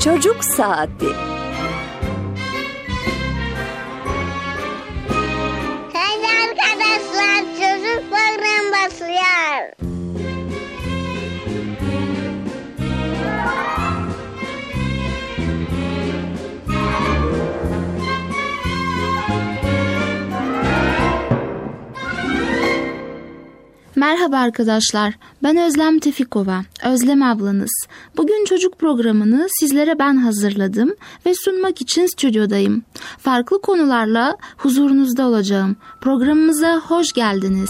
Çocuk Saati. Haydi arkadaşlar, çocuk programı başlıyor. Merhaba arkadaşlar, ben Özlem Tefikova, Özlem ablanız. Bugün çocuk programını sizlere ben hazırladım ve sunmak için stüdyodayım. Farklı konularla huzurunuzda olacağım. Programımıza hoş geldiniz.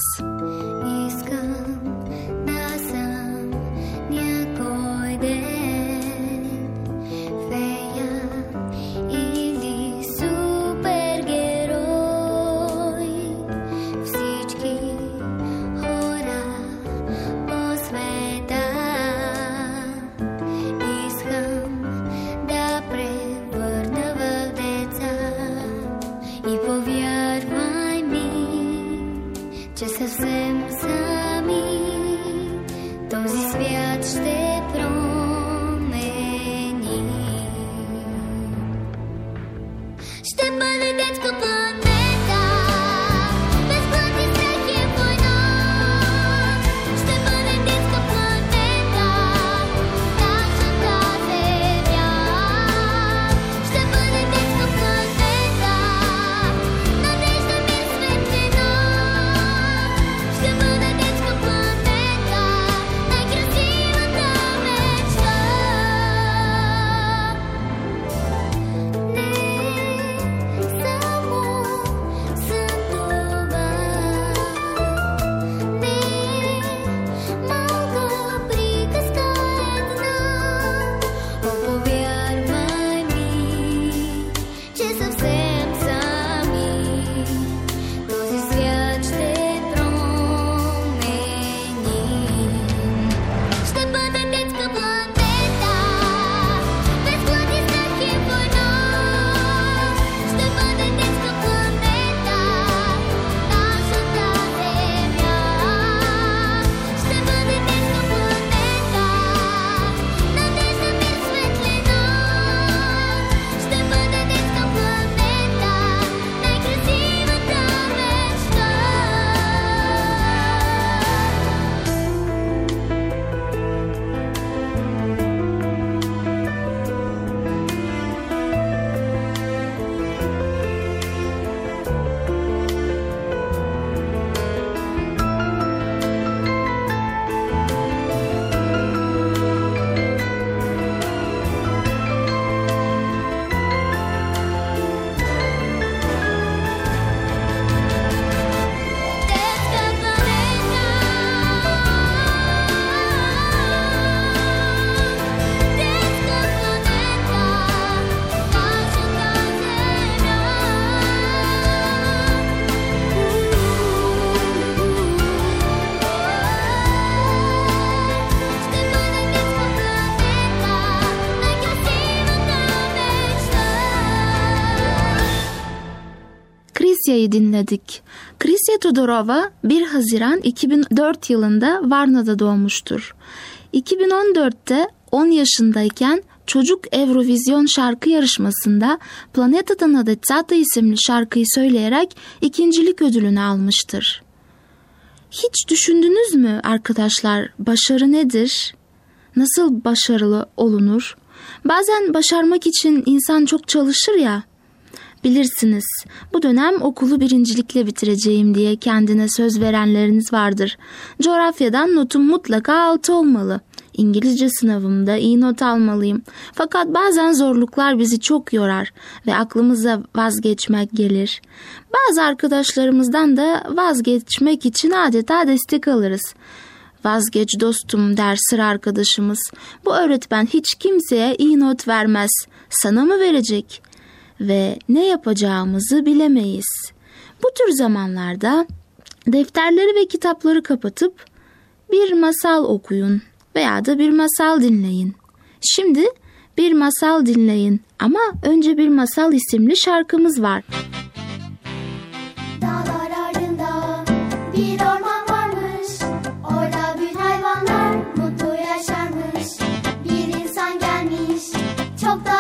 Krisya'yı dinledik. Krisya Todorova 1 Haziran 2004 yılında Varna'da doğmuştur. 2014'te 10 yaşındayken Çocuk Eurovizyon şarkı yarışmasında Planeta na Detsata isimli şarkıyı söyleyerek ikincilik ödülünü almıştır. Hiç düşündünüz mü arkadaşlar, başarı nedir? Nasıl başarılı olunur? Bazen başarmak için insan çok çalışır ya. Bilirsiniz, bu dönem okulu birincilikle bitireceğim diye kendine söz verenleriniz vardır. Coğrafyadan notum mutlaka 6 olmalı. İngilizce sınavımda iyi not almalıyım. Fakat bazen zorluklar bizi çok yorar ve aklımıza vazgeçmek gelir. Bazı arkadaşlarımızdan da vazgeçmek için adeta destek alırız. Vazgeç dostum der sıra arkadaşımız. Bu öğretmen hiç kimseye iyi not vermez. Sana mı verecek? Ve ne yapacağımızı bilemeyiz. Bu tür zamanlarda defterleri ve kitapları kapatıp bir masal okuyun veya da bir masal dinleyin. Şimdi bir masal dinleyin ama önce bir masal isimli şarkımız var. Dağlar ardında bir orman varmış, orada bütün hayvanlar mutlu yaşarmış. Bir insan gelmiş, çok da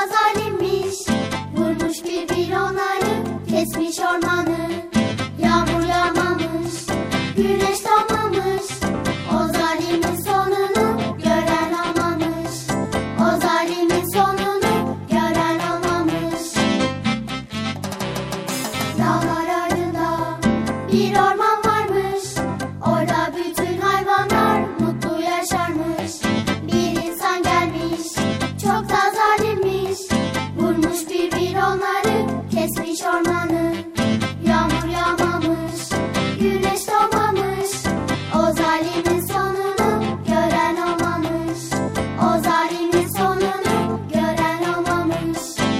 kesmiş ormanı. Yağmur yağmamış, güneş doğmamış. O zalimin sonunu gören olmamış. O zalimin sonunu gören olmamış. Dağlar ardında bir orman varmış. Orada bütün hayvanlar mutlu yaşarmış. Bir insan gelmiş, çok da zalimmiş. Vurmuş bir onları, kesmiş ormanı. Yağmur yağmamış, güneş doğmamış. O zalimin sonunu gören olmamış. O zalimin sonunu gören olmamış.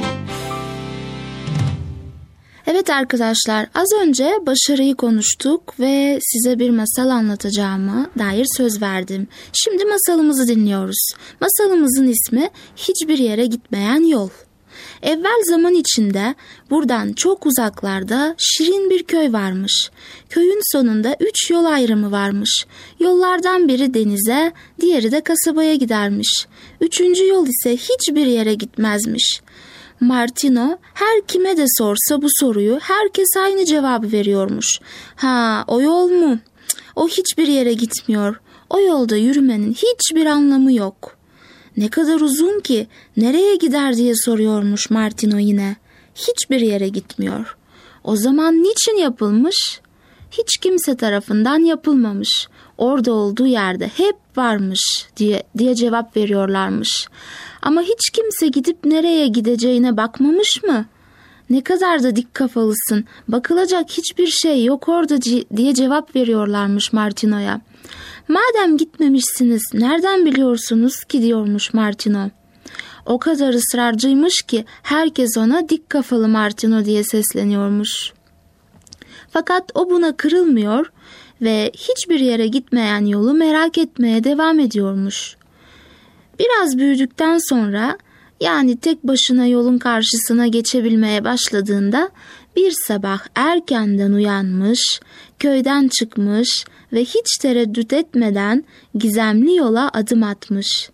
Evet arkadaşlar, az önce başarıyı konuştuk ve size bir masal anlatacağıma dair söz verdim. Şimdi masalımızı dinliyoruz. Masalımızın ismi Hiçbir Yere Gitmeyen Yol. Evvel zaman içinde buradan çok uzaklarda şirin bir köy varmış. Köyün sonunda 3 yol ayrımı varmış. Yollardan biri denize, diğeri de kasabaya gidermiş. 3. yol ise hiçbir yere gitmezmiş. Martino her kime de sorsa bu soruyu herkes aynı cevabı veriyormuş. Ha, o yol mu? O hiçbir yere gitmiyor. O yolda yürümenin hiçbir anlamı yok. Ne kadar uzun ki, nereye gider diye soruyormuş Martino yine. Hiçbir yere gitmiyor. O zaman niçin yapılmış? Hiç kimse tarafından yapılmamış. Orada olduğu yerde hep varmış diye cevap veriyorlarmış. Ama hiç kimse gidip nereye gideceğine bakmamış mı? Ne kadar da dik kafalısın, bakılacak hiçbir şey yok orada diye cevap veriyorlarmış Martino'ya. Madem gitmemişsiniz, nereden biliyorsunuz ki diyormuş Martino. O kadar ısrarcıymış ki herkes ona dik kafalı Martino diye sesleniyormuş. Fakat o buna kırılmıyor ve hiçbir yere gitmeyen yolu merak etmeye devam ediyormuş. Biraz büyüdükten sonra, yani tek başına yolun karşısına geçebilmeye başladığında bir sabah erkenden uyanmış, köyden çıkmış ve hiç tereddüt etmeden gizemli yola adım atmış.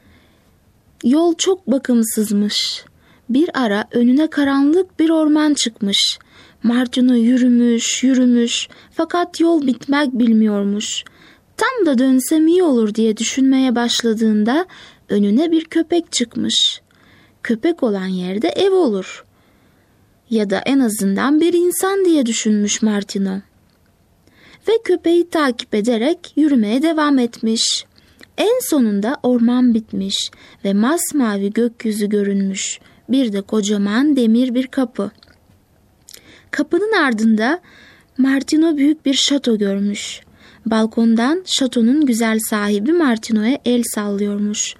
Yol çok bakımsızmış. Bir ara önüne karanlık bir orman çıkmış. Martino yürümüş fakat yol bitmek bilmiyormuş. Tam da dönsem iyi olur diye düşünmeye başladığında önüne bir köpek çıkmış. Köpek olan yerde ev olur. Ya da en azından bir insan diye düşünmüş Martino. Ve köpeği takip ederek yürümeye devam etmiş. En sonunda orman bitmiş ve masmavi gökyüzü görünmüş. Bir de kocaman demir bir kapı. Kapının ardında Martino büyük bir şato görmüş. Balkondan şatonun güzel sahibi Martino'ya el sallıyormuş.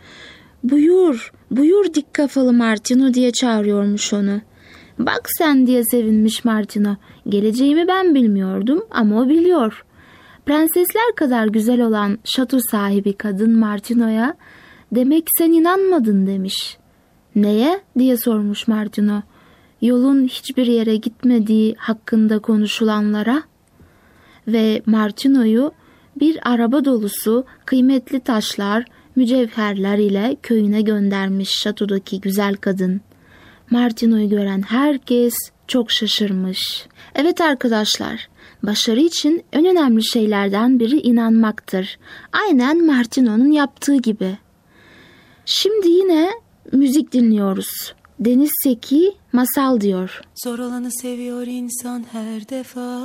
Buyur dik kafalı Martino diye çağırıyormuş onu. Bak sen diye sevinmiş Martino. Geleceğimi ben bilmiyordum ama o biliyor. Prensesler kadar güzel olan şato sahibi kadın Martino'ya demek sen inanmadın demiş. Neye diye sormuş Martino. Yolun hiçbir yere gitmediği hakkında konuşulanlara. Ve Martino'yu bir araba dolusu kıymetli taşlar, mücevherler ile köyüne göndermiş şatodaki güzel kadın. Martino'yu gören herkes çok şaşırmış. Evet arkadaşlar, başarı için en önemli şeylerden biri inanmaktır. Aynen Martino'nun yaptığı gibi. Şimdi yine müzik dinliyoruz. Deniz Seki masal diyor. Zor olanı seviyor insan her defa.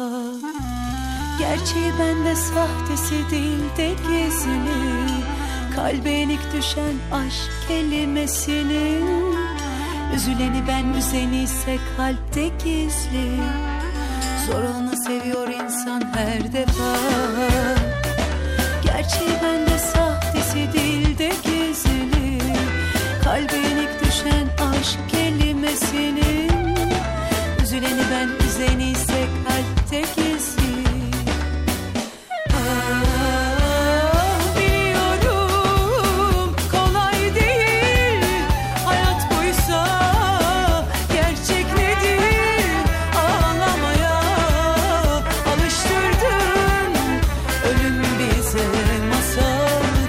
Gerçeği bende sahtesi değil de gizli. Kalbe yenik düşen aşk kelimesinin. Üzüleni ben, üzeni ise kalpte gizli. Zor olanı seviyor insan her defa. Gerçeği bende sahtesi değil de gizli. Kalbe yenik düşen aşk kelimesinin. Üzüleni ben, üzeni ise kalpte gizli. Biliyorum kolay değil. Hayat buysa gerçek nedir? Ağlamaya alıştırdın. Ölüm bize masal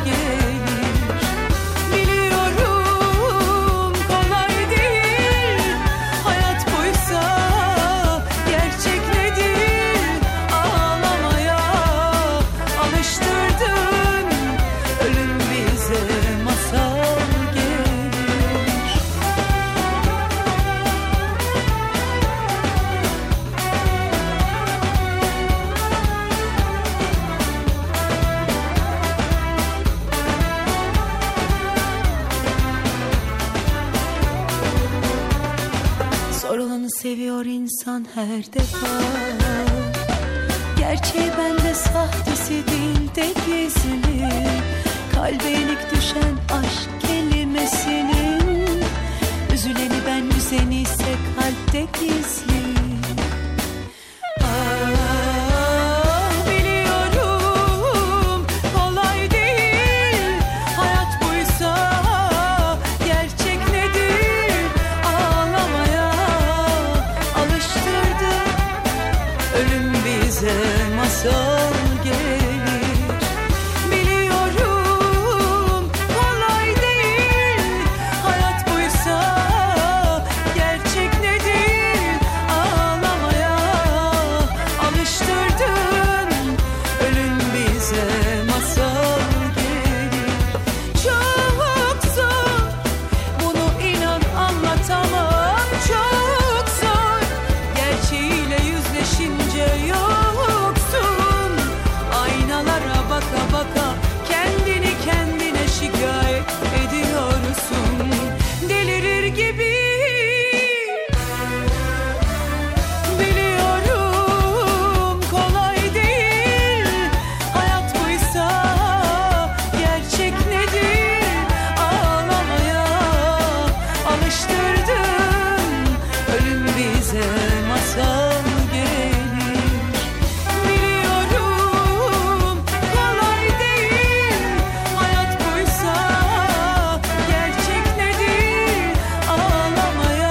insan her defa. Gerçeği bende, sahtesi dilde gizli. Kalbe yenik düşen aşk kelimesinin, üzüleni ben, üzeni ise kalpte gizli. Biliyorum kolay değil, hayat buysa gerçek nedir? Ağlamaya alıştırdı, ölüm bize masal gelir. Biliyorum kolay değil, hayat buysa gerçek nedir? Ağlamaya alıştırdın, ölüm bize masal gelir. Çok zor, bunu inan anlatamam, çok zor. Gerçeğiyle yüzleşince yoksun. Aynalara baka baka kendini kendine şikayet ediyorsun, delirir gibi. Biliyorum kolay değil, hayat buysa gerçek nedir? Ağlamaya alıştırdın, ölüm bize masal gelir. Biliyorum kolay değil, hayat buysa gerçek nedir? Ağlamaya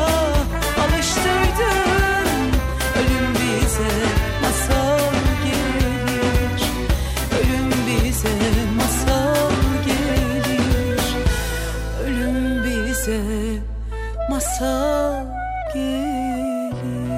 alıştırdın, ölüm bize masal gelir. Ölüm bize masal gelir. Ölüm bize masal gelir.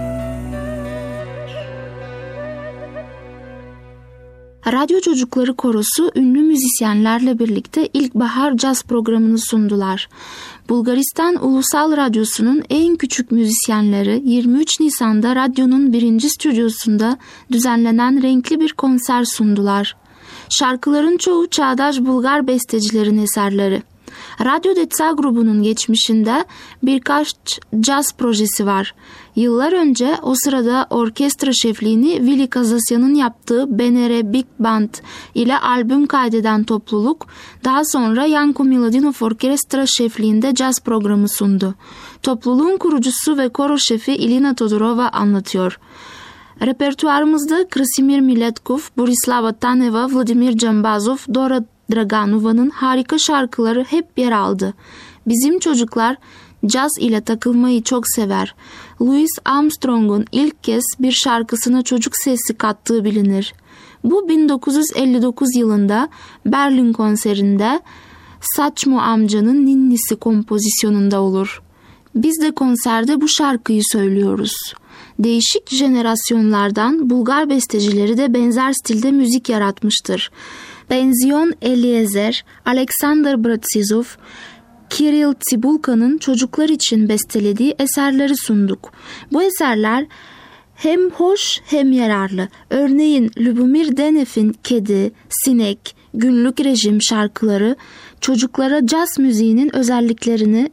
Radyo Çocukları Korosu ünlü müzisyenlerle birlikte İlkbahar Caz programını sundular. Bulgaristan Ulusal Radyosu'nun en küçük müzisyenleri 23 Nisan'da radyonun 1. stüdyosunda düzenlenen renkli bir konser sundular. Şarkıların çoğu çağdaş Bulgar bestecilerin eserleri. Radyo Detsa grubunun geçmişinde birkaç caz projesi var. Yıllar önce o sırada orkestra şefliğini Vili Kazasyan'ın yaptığı BNR Big Band ile albüm kaydeden topluluk, daha sonra Yanko Miladinov Orkestra şefliğinde caz programı sundu. Topluluğun kurucusu ve koro şefi Ilina Todorova anlatıyor. Repertuarımızda Krasimir Miletkov, Borislava Taneva, Vladimir Cambazov, Dora Draganova'nın harika şarkıları hep yer aldı. Bizim çocuklar caz ile takılmayı çok sever. Louis Armstrong'un ilk kez bir şarkısına çocuk sesi kattığı bilinir. Bu 1959 yılında Berlin konserinde Saçmo amcanın ninnisi kompozisyonunda olur. Biz de konserde bu şarkıyı söylüyoruz. Değişik jenerasyonlardan Bulgar bestecileri de benzer stilde müzik yaratmıştır. Benzion Eliezer, Alexander Bratsizov, Kirill Tsibulka'nın çocuklar için bestelediği eserleri sunduk. Bu eserler hem hoş hem yararlı. Örneğin Lubomir Denev'in Kedi, Sinek, Günlük Rejim şarkıları çocuklara caz müziğinin özelliklerini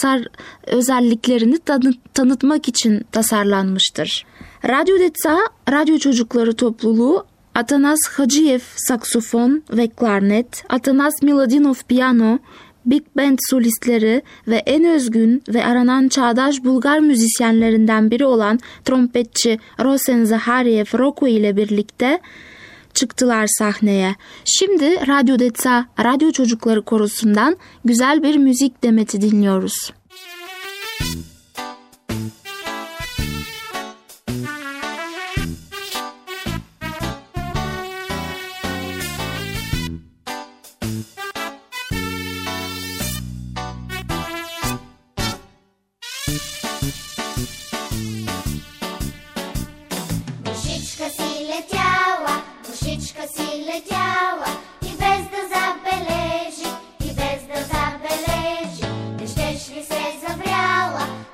tanıtmak için tasarlanmıştır. Radyo Detsa, Radyo Çocukları Topluluğu, Atanas Hacıyev saksofon ve klarnet, Atanas Miladinov piyano, Big Band solistleri ve en özgün ve aranan çağdaş Bulgar müzisyenlerinden biri olan trompetçi Rosen Zahariev Roko ile birlikte çıktılar sahneye. Şimdi Radyo Detsa, Radyo Çocukları Korosu'ndan güzel bir müzik demeti dinliyoruz. Мушичка си летяла и без да забележи, не щеш ли се завряла,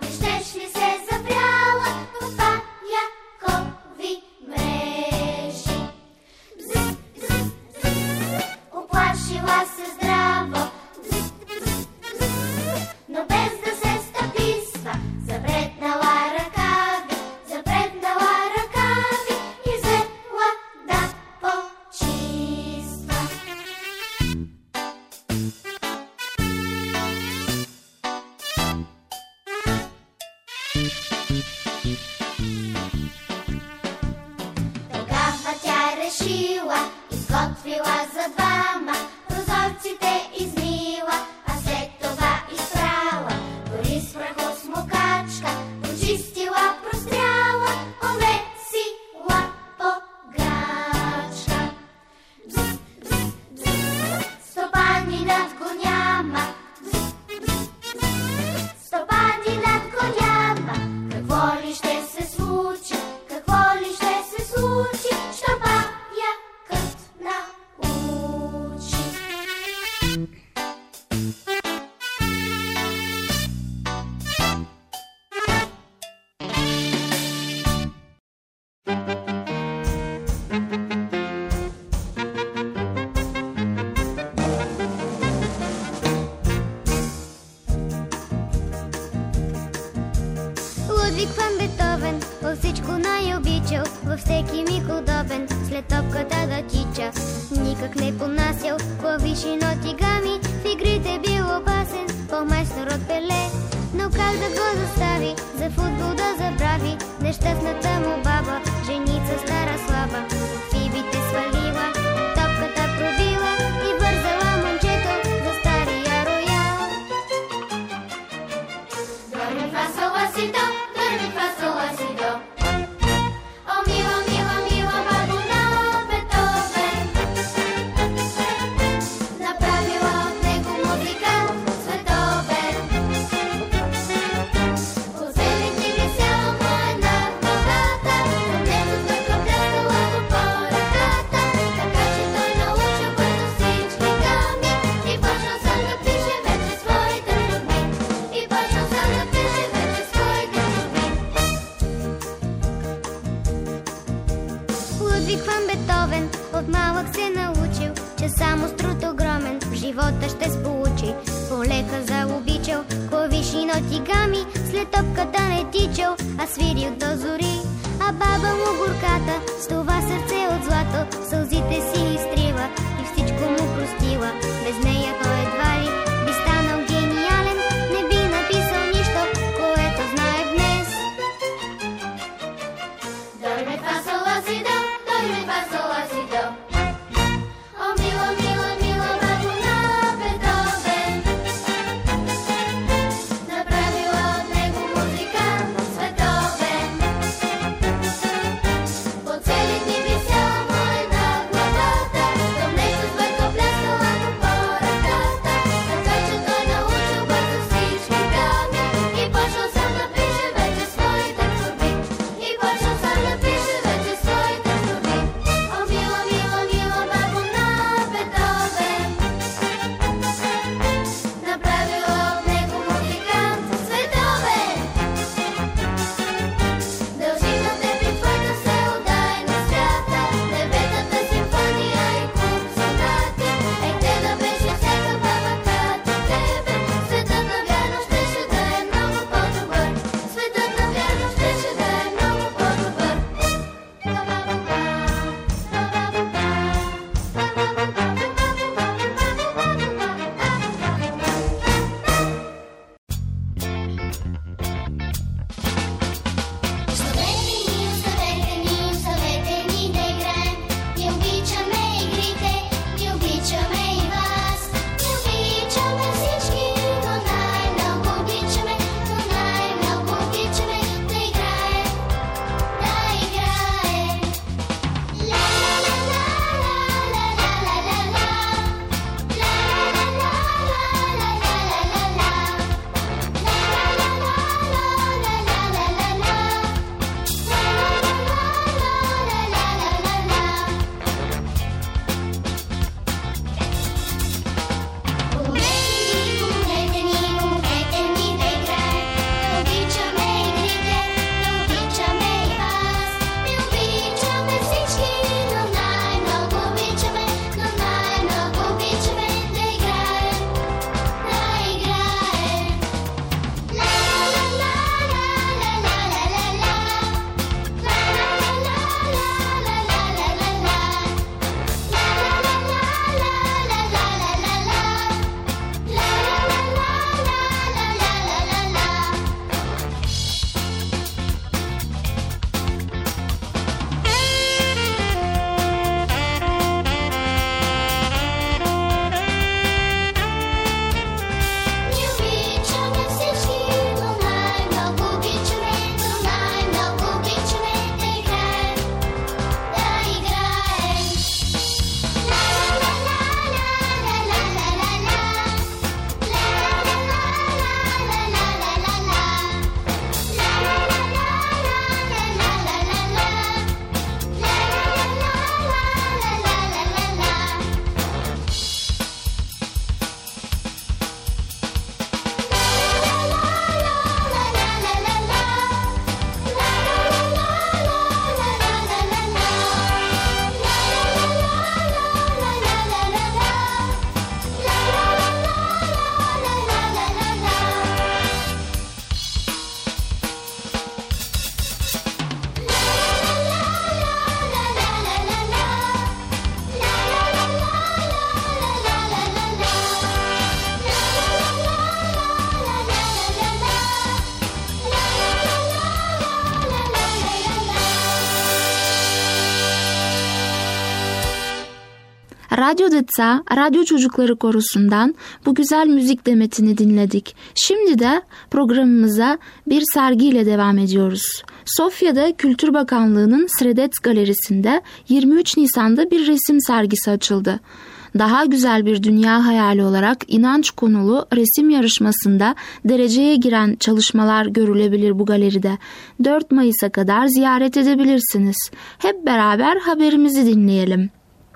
решила, изготвила за двама, прозорците измила, а след това изпрала, дори с прахосмокачка, почистила, простряла, овесила погачка. Бз, бз, бз, стопанинът го няма, стопанинът го няма. Какво ли ще се случи, какво ли ще се случи, що паякът научи? Лудвиг ван Бетовен във всичко най-обичал, във всеки миг удобен, след топката да тича. Никак не понасял клавиши, ноти, гами, в игрите бил опасен, по-майстор от Пеле. Но как да го застави, за футбол да забрави, нещастната му баба, женица стара слаба. Фибите свалила, топката пробила и вързала момчето за стария роял. До, ми, фа, сол, ла, си, до, до, ми, фа, сол, ла, си, до. О, мила, мила, мила бабо на Бетовен, направила от него музикант световен. По целите висяла му една главата, където така пляскала го по ръката, така че той научил бързо всички гами и почнал сам да пише вече своите творби. И почнал сам да пише вече своите творби. Лудвиг ван Бетовен от малък се научил, че само с труд огромен в живота ще сполучи. Полека заобичал клавиши, ноти, гами, след топката не тичал, а свирил до зори. А баба му горката с това сърце от злато сълзите си изтрила и всичко му простила. Без нея той едва ли би станал гениален, не би написал нищо, което знае днес. До, ми, фа, сол, ла, си, до, до, ми, фа, сол, ла, си, до. О, мила, мила, мила бабо на Бетовен, направила от него музикант световен. По цели дни вися Radyo Deca, Radyo Çocukları Korosu'ndan bu güzel müzik demetini dinledik. Şimdi de programımıza bir sergiyle devam ediyoruz. Sofya'da Kültür Bakanlığı'nın Sredets Galerisi'nde 23 Nisan'da bir resim sergisi açıldı. Daha güzel bir dünya hayali olarak inanç konulu resim yarışmasında dereceye giren çalışmalar görülebilir bu galeride. 4 Mayıs'a kadar ziyaret edebilirsiniz. Hep beraber haberimizi dinleyelim.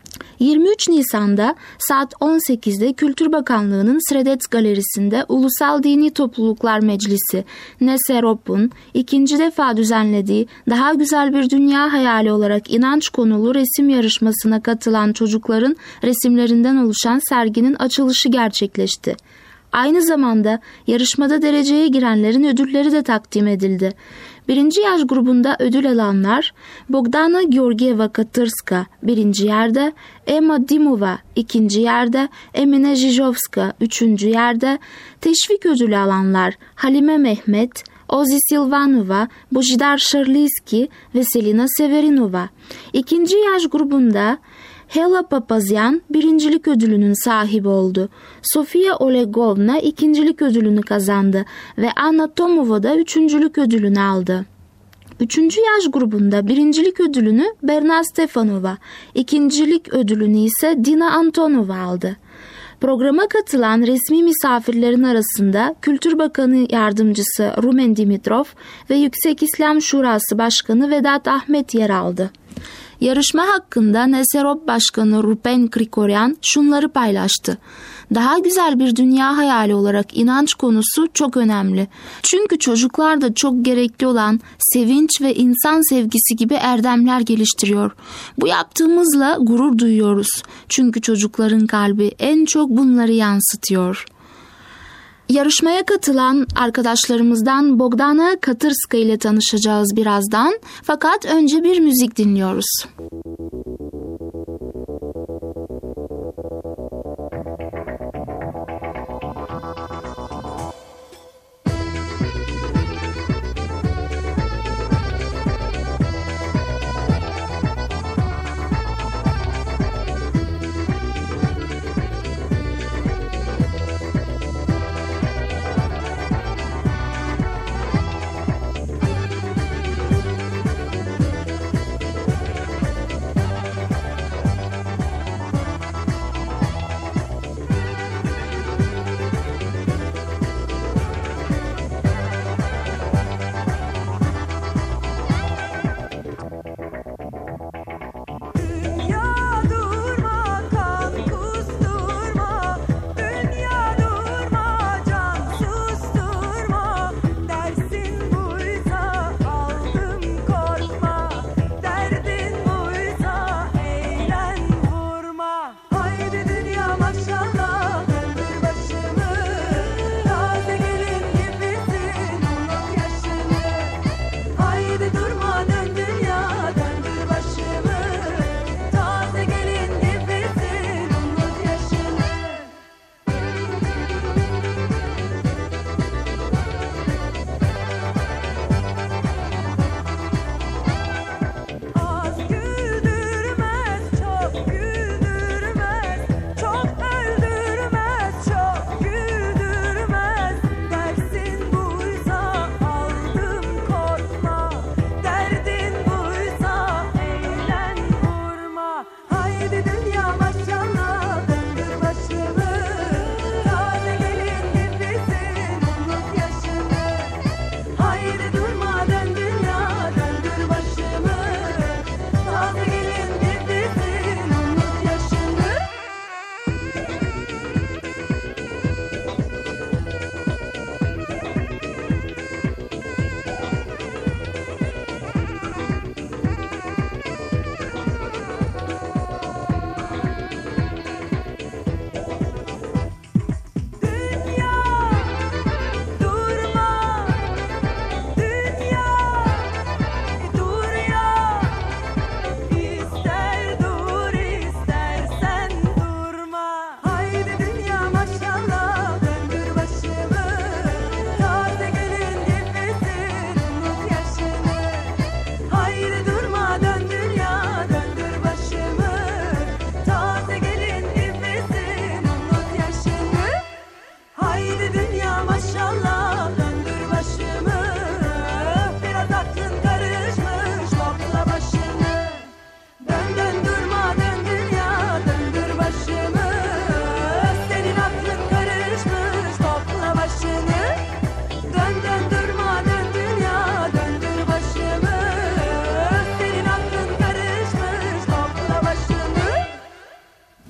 23 Nisan'da saat 18'de Kültür Bakanlığı'nın Sredets Galerisi'nde Ulusal Dini Topluluklar Meclisi NSEROP'un ikinci defa düzenlediği Daha Güzel Bir Dünya Hayali olarak inanç konulu resim yarışmasına katılan çocukların resimlerinden oluşan serginin açılışı gerçekleşti. Aynı zamanda yarışmada dereceye girenlerin ödülleri de takdim edildi. Birinci yaş grubunda ödül alanlar Bogdana Georgieva Katırska 1. yerde, Emma Dimova 2. yerde, Emine Jijovska 3. yerde, teşvik ödülü alanlar Halime Mehmet, Ozi Silvanova, Božidar Šarliyski ve Selina Severinova. 2. yaş grubunda Hela Papazyan birincilik ödülünün sahibi oldu. Sofia Olegovna ikincilik ödülünü kazandı ve Anna Tomova da üçüncülük ödülünü aldı. 3. yaş grubunda birincilik ödülünü Berna Stefanova, ikincilik ödülünü ise Dina Antonova aldı. Programa katılan resmi misafirlerin arasında Kültür Bakanı Yardımcısı Rumen Dimitrov ve Yüksek İslam Şurası Başkanı Vedat Ahmet yer aldı. Yarışma hakkında NSEROP Başkanı Rupen Krikorian şunları paylaştı. Daha güzel bir dünya hayali olarak inanç konusu çok önemli. Çünkü çocuklarda çok gerekli olan sevinç ve insan sevgisi gibi erdemler geliştiriyor. Bu yaptığımızla gurur duyuyoruz. Çünkü çocukların kalbi en çok bunları yansıtıyor. Yarışmaya katılan arkadaşlarımızdan Bogdana Katırska ile tanışacağız birazdan. Fakat önce bir müzik dinliyoruz.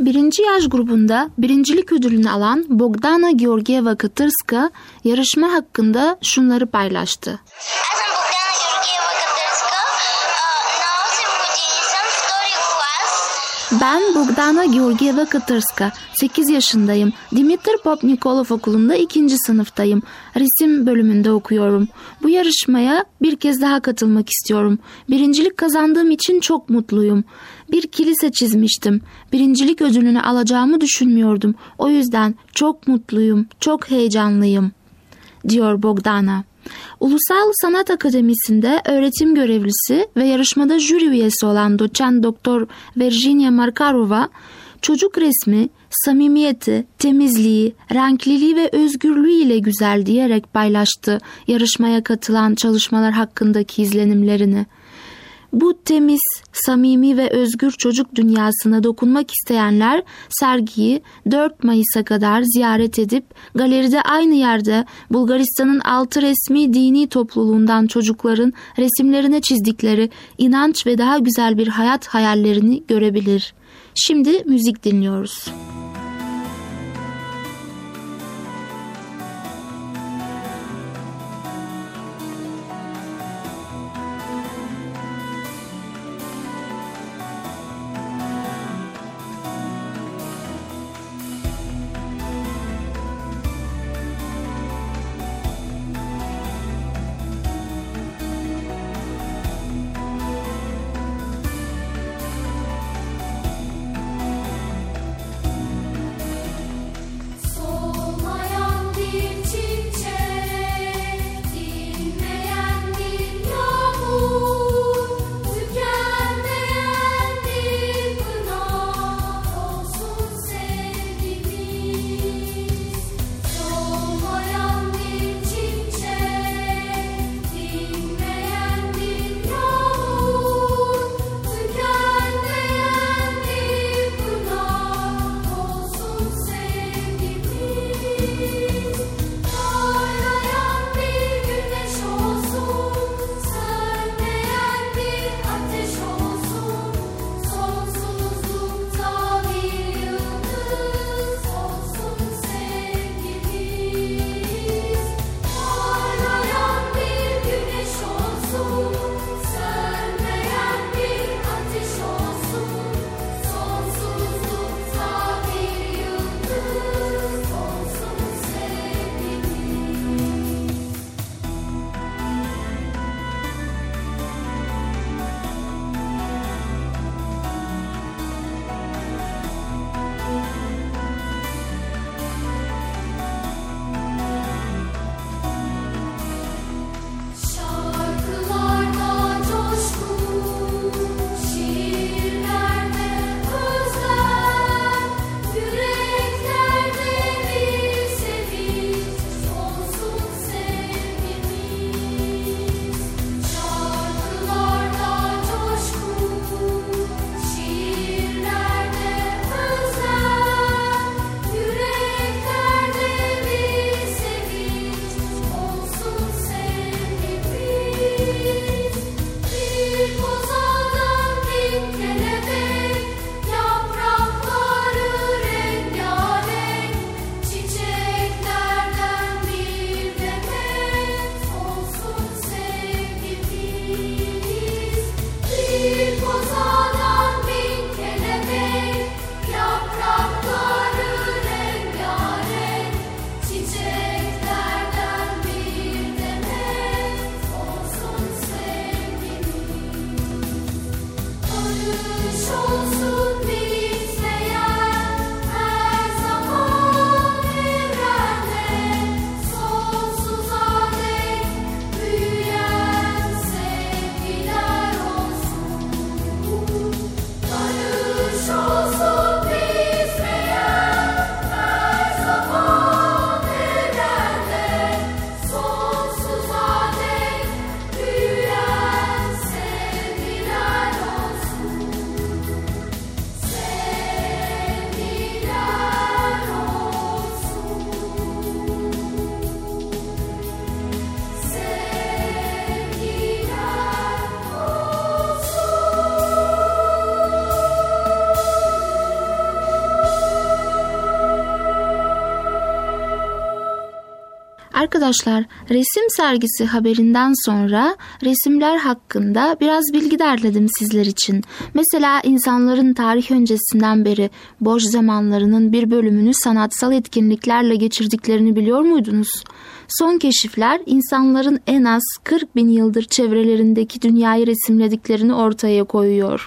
Birinci yaş grubunda birincilik ödülünü alan Bogdana Georgieva Katırska yarışma hakkında şunları paylaştı. Аз съм Богдана Георгиева Катърска. На 8 години съм, втори клас. Ben Bogdana Georgieva Katırska, 8 yaşındayım. Dimitri Popnikolov Okulu'nda 2. sınıftayım. Resim bölümünde okuyorum. Bu yarışmaya bir kez daha katılmak istiyorum. Birincilik kazandığım için çok mutluyum. Bir kilise çizmiştim. Birincilik ödülünü alacağımı düşünmüyordum. O yüzden çok mutluyum, çok heyecanlıyım, diyor Bogdana. Ulusal Sanat Akademisi'nde öğretim görevlisi ve yarışmada jüri üyesi olan doçent doktor Virginia Markarova, çocuk resmi, samimiyeti, temizliği, renkliliği ve özgürlüğü ile güzel diyerek paylaştı yarışmaya katılan çalışmalar hakkındaki izlenimlerini. Bu temiz, samimi ve özgür çocuk dünyasına dokunmak isteyenler sergiyi 4 Mayıs'a kadar ziyaret edip galeride aynı yerde Bulgaristan'ın 6 resmi dini topluluğundan çocukların resimlerine çizdikleri inanç ve daha güzel bir hayat hayallerini görebilir. Şimdi müzik dinliyoruz. Arkadaşlar, resim sergisi haberinden sonra resimler hakkında biraz bilgi derledim sizler için. Mesela insanların tarih öncesinden beri boş zamanlarının bir bölümünü sanatsal etkinliklerle geçirdiklerini biliyor muydunuz? Son keşifler insanların en az 40.000 yıldır çevrelerindeki dünyayı resimlediklerini ortaya koyuyor.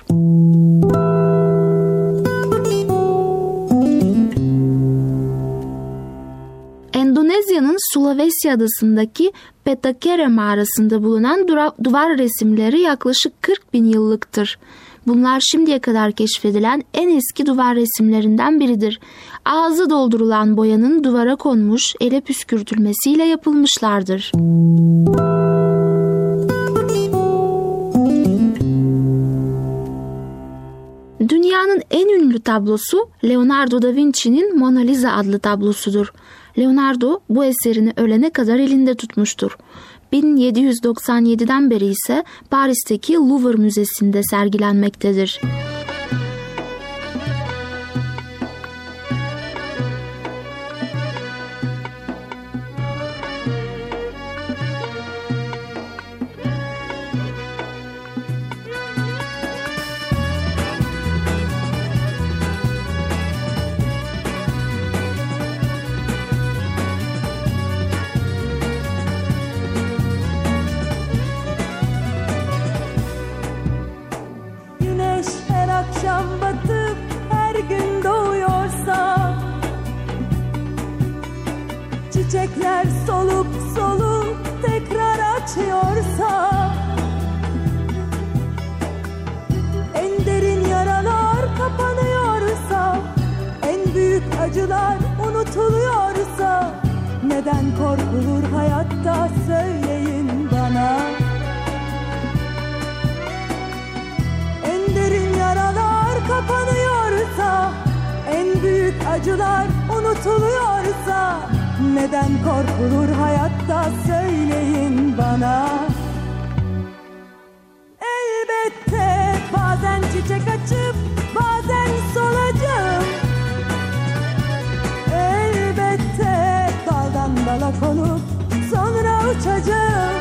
Endonezya'nın Sulawesi adasındaki Petakere mağarasında bulunan duvar resimleri yaklaşık 40.000 yıllıktır. Bunlar şimdiye kadar keşfedilen en eski duvar resimlerinden biridir. Ağzı doldurulan boyanın duvara konmuş, ele püskürtülmesiyle yapılmışlardır. Dünyanın en ünlü tablosu Leonardo da Vinci'nin Mona Lisa adlı tablosudur. Leonardo bu eserini ölene kadar elinde tutmuştur. 1797'den beri ise Paris'teki Louvre Müzesi'nde sergilenmektedir. Çiçekler solup solup tekrar açıyorsa, en derin yaralar kapanıyorsa, en büyük acılar unutuluyorsa, neden korkulur hayatta söyleyin bana. En derin yaralar kapanıyorsa, en büyük acılar unutuluyorsa, neden korkulur hayatta söyleyin bana. Elbette bazen çiçek açıp bazen solacağım. Elbette daldan dala konup sonra uçacağım.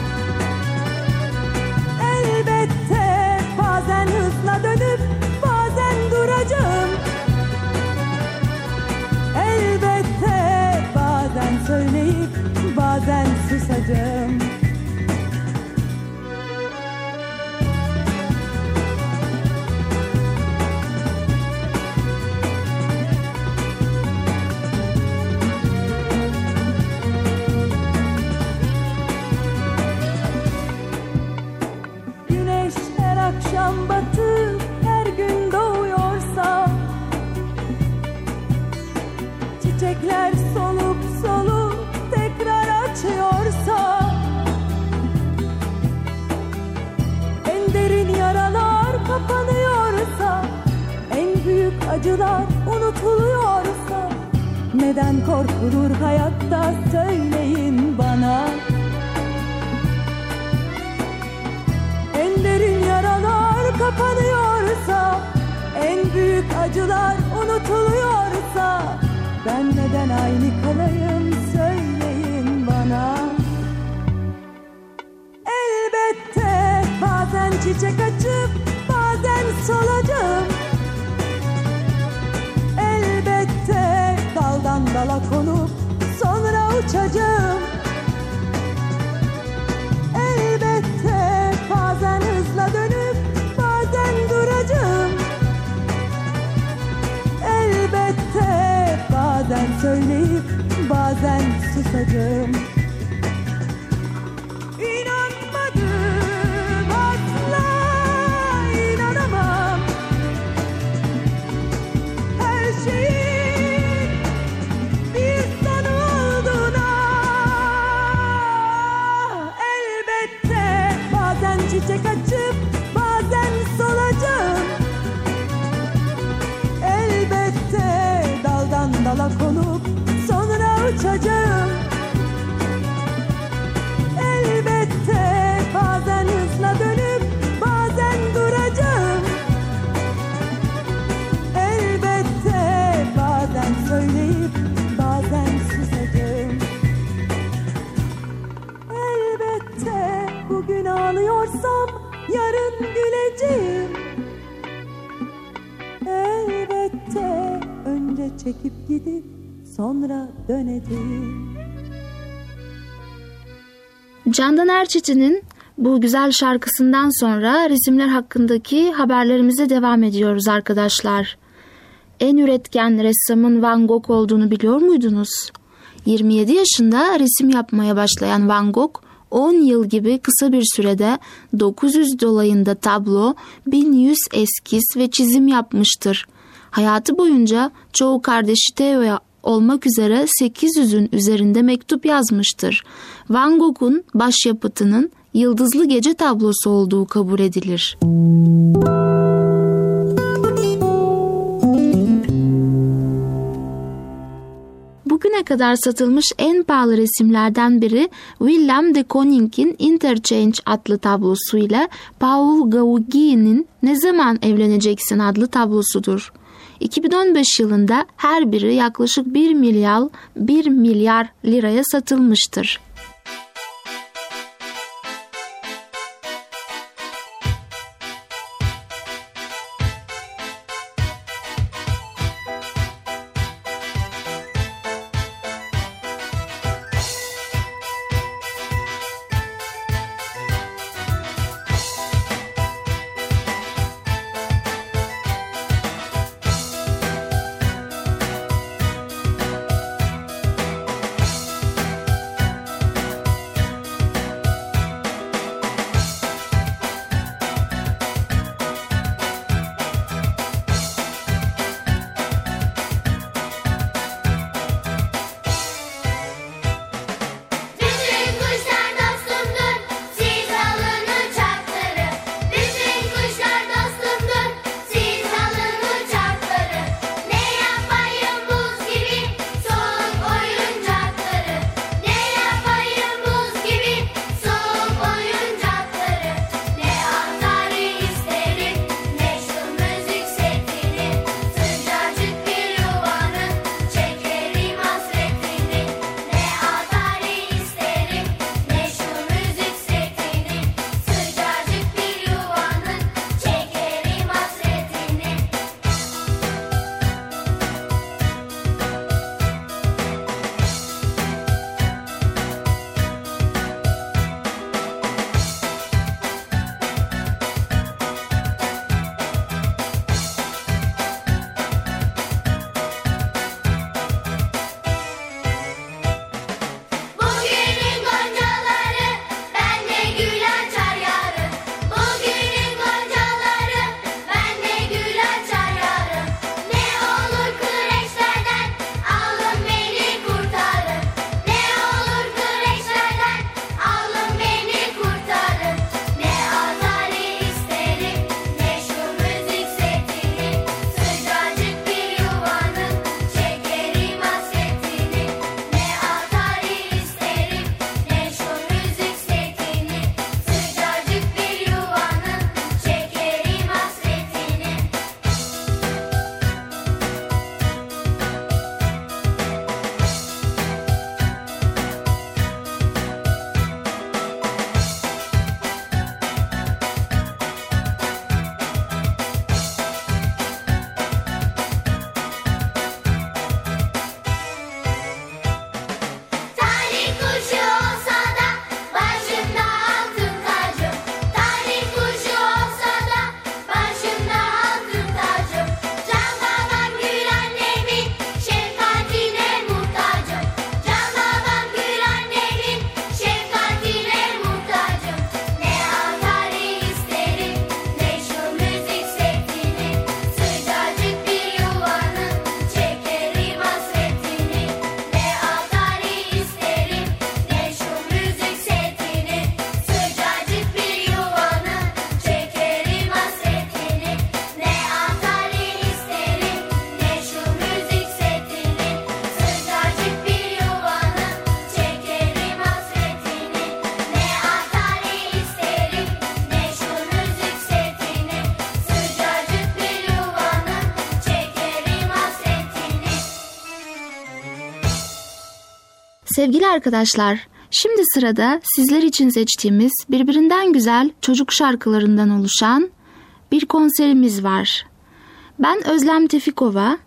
Elbette bazen hızla dönüp bazen duracağım. Elbette bazen söyleyip bazen susacağım. Güneş her akşam batır, her gün doğuyorsa, çiçekler solup solup tekrar açıyorsa, en derin yaralar kapanıyorsa, en büyük acılar unutuluyorsa, neden korkulur hayatta söyleyin bana. En derin yaralar kapanıyorsa, en büyük acılar unutuluyorsa, ben neden aynı kalayım söyleyin bana. Elbette bazen çiçek açıp bazen solacağım. Elbette daldan dala konup sonra uçacağım. Elbette bazen hızla dönüp bazen duracağım. Elbette bazen söyleyip bazen susacağım. İnanmadım, asla inanamam. Her şeyin bir sonu olduğuna. Elbette bazen çiçek açıp bazen solacağım. Elbette daldan dala konup sonra uçacağım. Elbette bazen hızla dönüp bazen duracağım. Elbette bazen söyleyip bazen susacağım. çekip gidip sonra döneceğim. Candan Erçetin'in bu güzel şarkısından sonra resimler hakkındaki haberlerimize devam ediyoruz arkadaşlar. En üretken ressamın Van Gogh olduğunu biliyor muydunuz? 27 yaşında resim yapmaya başlayan Van Gogh, 10 yıl gibi kısa bir sürede 900 dolayında tablo, 1100 eskiz ve çizim yapmıştır. Hayatı boyunca çoğu kardeşi Theo'ya olmak üzere 800'ün üzerinde mektup yazmıştır. Van Gogh'un başyapıtının Yıldızlı Gece tablosu olduğu kabul edilir. Bugüne kadar satılmış en pahalı resimlerden biri Willem de Koning'in Interchange adlı tablosuyla Paul Gauguin'in Ne Zaman Evleneceksin adlı tablosudur. 2015 yılında her biri yaklaşık 1 milyar liraya satılmıştır. Sevgili arkadaşlar, şimdi sırada sizler için seçtiğimiz birbirinden güzel çocuk şarkılarından oluşan bir konserimiz var. Ben Özlem Tefikova,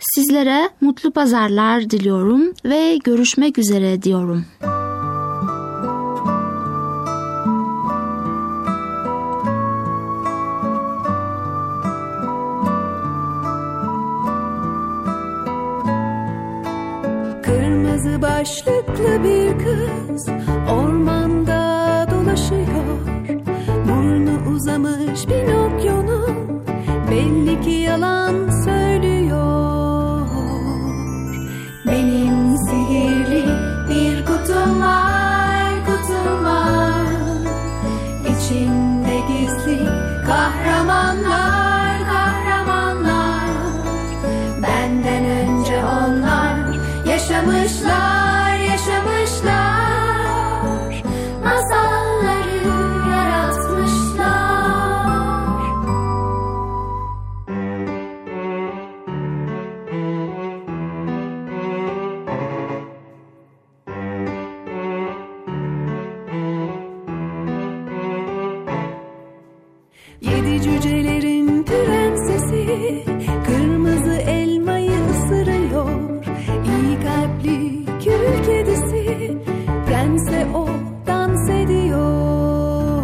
Sizlere mutlu pazarlar diliyorum ve görüşmek üzere diyorum. Kırmızı başlıklı bir kız ormanda dolaşıyor. Burnu uzamış Pinokyo'nun, belli ki yalan söylüyor. Benim sihirli bir kutum var, kutum var. İçinde gizli kahramanlar, kahramanlar. Benden önce onlar yaşamışlar, yaşamışlar. Masalları yaratmışlar. Yedi cücelerin prensesi kırmızı elmayı ısırıyor. İyi kalpli kül kedisi prense o dans ediyor.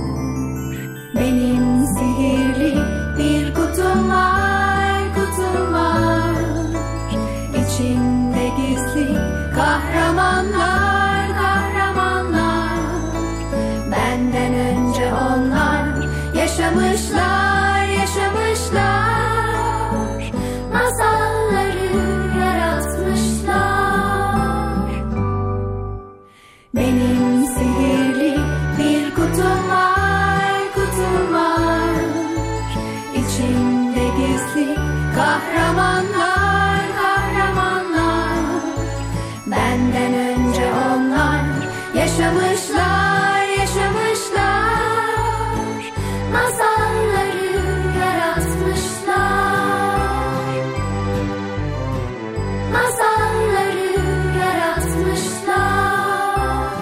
Benim sihirli bir kutum var, kutum var. İçinde gizli kahramanlar, kahramanlar. Benden önce onlar yaşamışlar, yaşamışlar. Masalları yaratmışlar. Benim sihirli bir kutum var, kutum var. İçinde gizli kahramanlar, kahramanlar. Benden önce onlar yaşamışlar, yaşamışlar. Masalları yaratmışlar. Masalları yaratmışlar.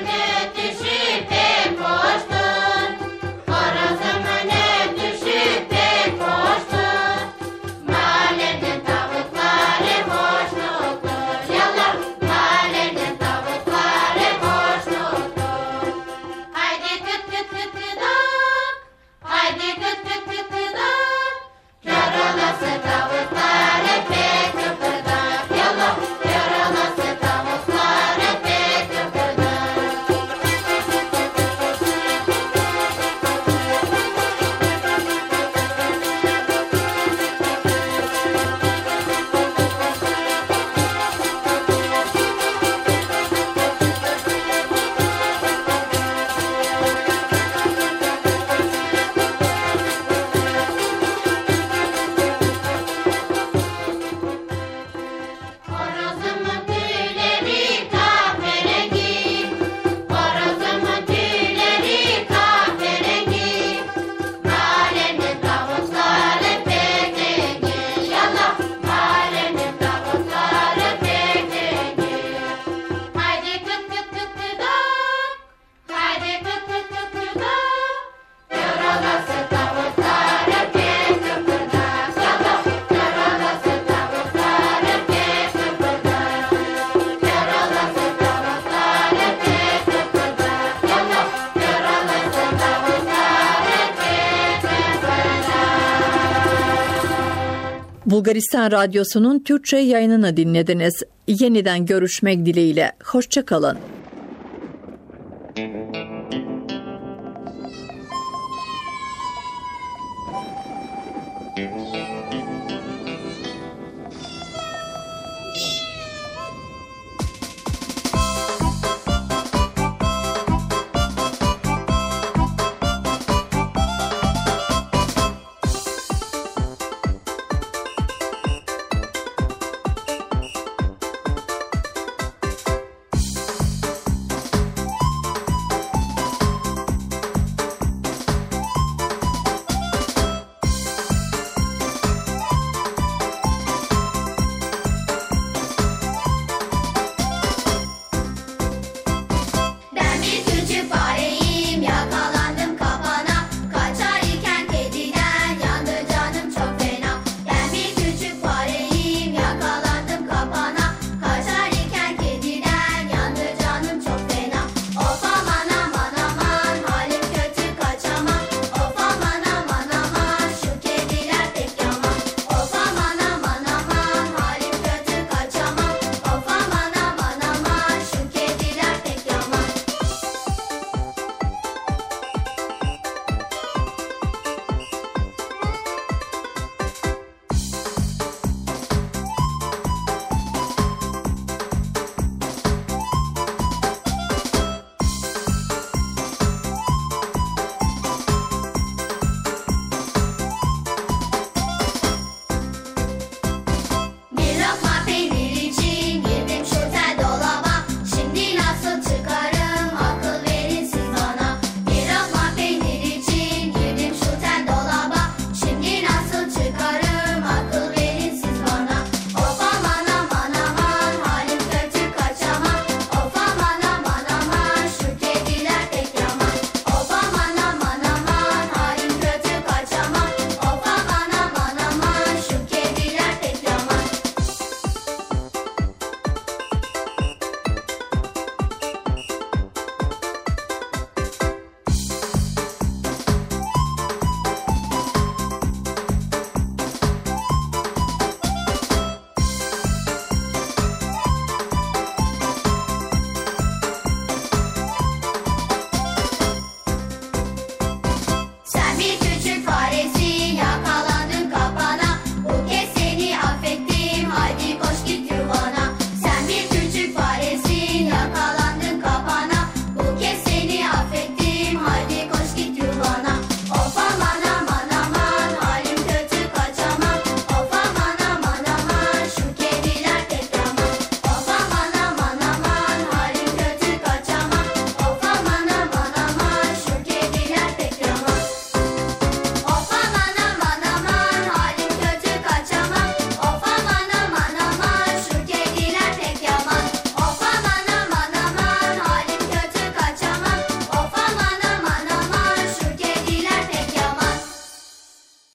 Bulgaristan Radyosu'nun Türkçe yayınını dinlediniz. Yeniden görüşmek dileğiyle. Hoşça kalın.